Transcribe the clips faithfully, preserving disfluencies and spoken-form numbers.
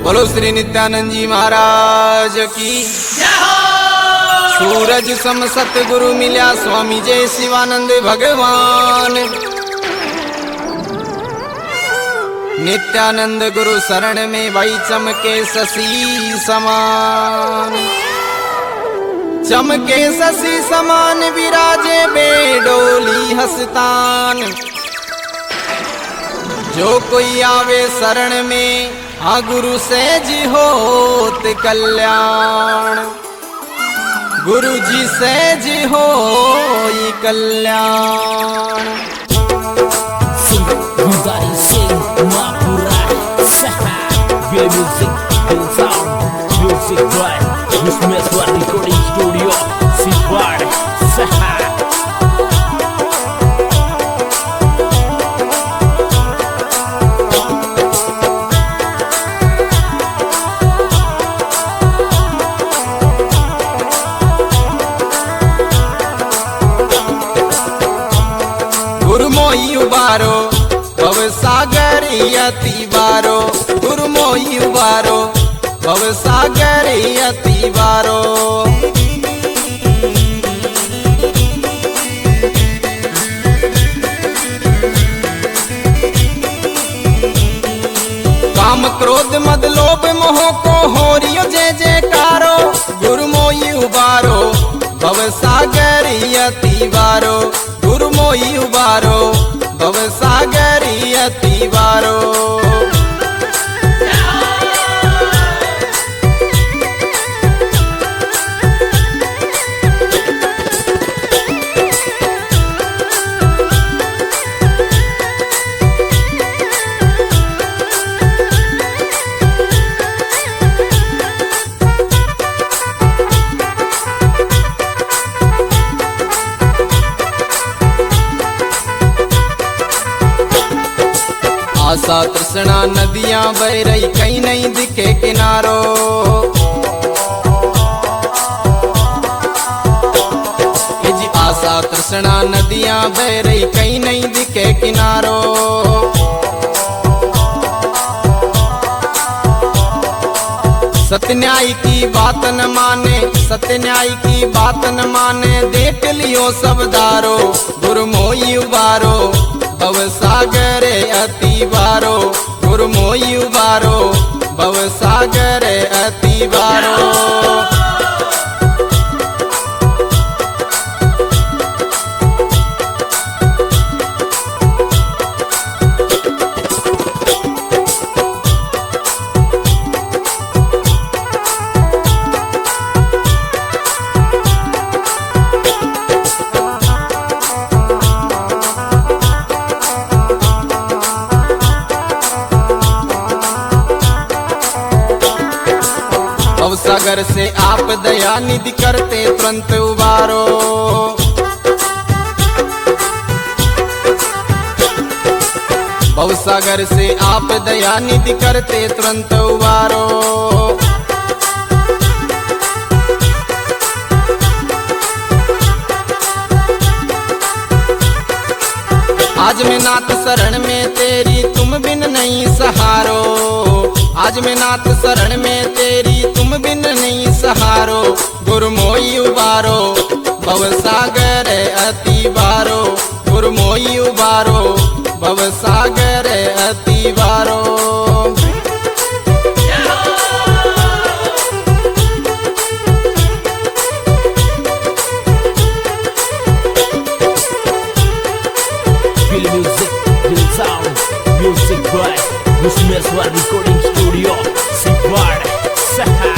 बोलो श्री नित्यानंद जी महाराज की। सूरज सम सतगुरु मिल्या स्वामी जय शिवानंद भगवान। नित्यानंद गुरु शरण में भाई चमके शशि समान। चमके शशि समान विराजे बेडोली हस्तान। जो कोई आवे शरण में हाँ गुरु से जी होत कल्याण। गुरु जी से जी हो कल्याण। गुरु मोई उबारो भव सागर यति बारो। गुरु मोई उबारो भव सागर यति बारो। काम क्रोध मद लोभ मोह को होरियो जय जयकारो। गुरु मोई उबारो भव सागर यति बारो। गुरु मोई उबारो भव सागर यति बारो। आशा तृष्णा नदियां बह रही कहीं नहीं दिखे किनारो। जी आशा तृष्णा नदियां बह रही कहीं नहीं दिखे किनारो। सत्य न्याय की बात न माने सत्य न्याय की बात न माने देख लियो सब दारो। गुरु मोई उबारो भव सागर अति बारो। गुरु मोई उबारो भव सागर अति बारो। सागर से आप दया निधि करते तुरंत उबारो। भव सागर से आप दया निधि करते तुरंत उबारो। आज मैं नाथ शरण में तेरी तुम बिन नहीं सहारो। आज मैं नाथ शरण में तेरी तुम बिन नहीं सहारो। गुरु मोई उबारो भव सागर अति बारो। गुरु मोई उबारो भव सागर अति बारो। रिकॉर्डिंग स्टूडियो सिवाड़ सहा।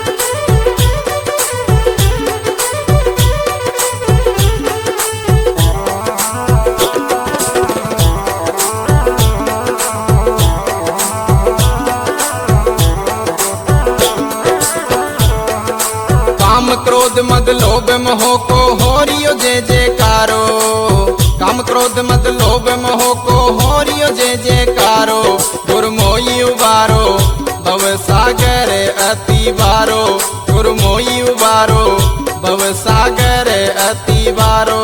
काम क्रोध मद लोभ मोह को होरियो जय जयकारो। काम क्रोध मद लोभ मोह को होरियो जय जयकारो। गुरु मोई उबारो भव सागर अति बारो। गुरु मोई उबारो भव सागर अति बारो।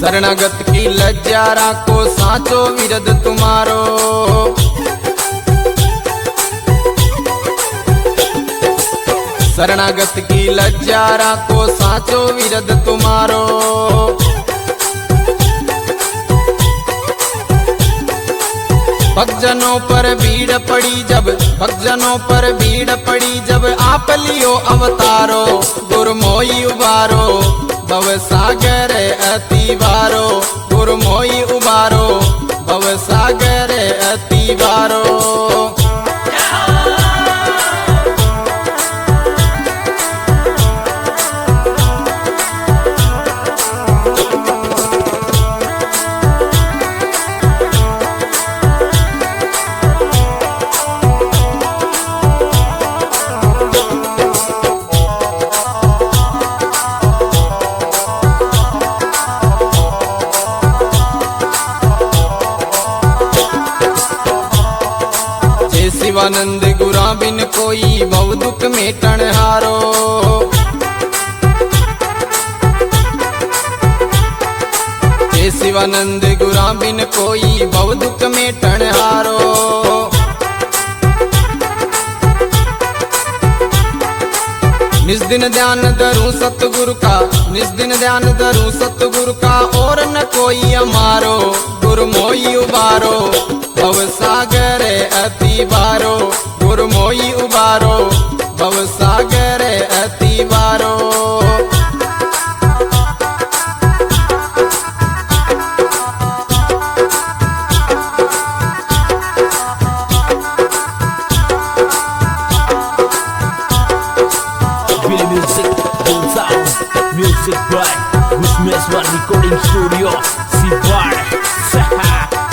शरणागत की लज्जा राखो साचो विरद तुम्हारो। शरणागत की लज्जा राखो साचो विरद तुम्हारो। भक्तजनों पर भीड़ पड़ी जब भक्तजनों पर भीड़ पड़ी जब आप लियो अवतारो। गुरमोई उबारो भव सागर अति बारो। गुरमोई उबारो भव सागर अति बारो। शिवानंद गुरा बिन कोई बहु दुख मेटन हारो। हे शिवानंद गुरा बिन कोई बहु दुख मेटन हारो। निज दिन ध्यान धरूं सतगुरु का निज दिन ध्यान धरूं सतगुरु का और न कोई हमारो। गुरमोई उबारो भव सागर अति बारो। गुरमोई उबारो भव सागर अति बारो। Billy Music, Gold Sound, Music by Gusmeswar Recording Studio, Siward, Saha.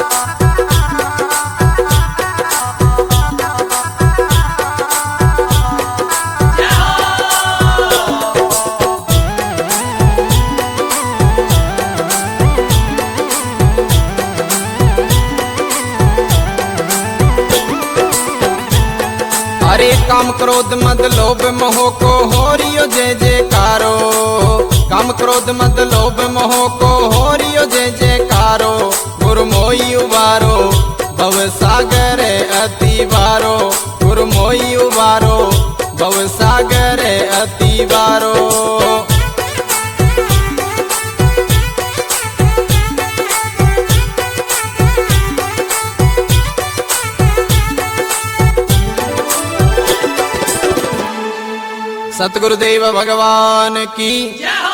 अरे काम क्रोध मद लोभ मोह को हो रियो जय जयकारो। काम क्रोध मद लोभ मोह को हो रियो जय जयकारो। गुरमोई उबारो भव सागर अति बारो। गुरमोई उबारो भव सागर अति बारो। सतगुरुदेव भगवान की।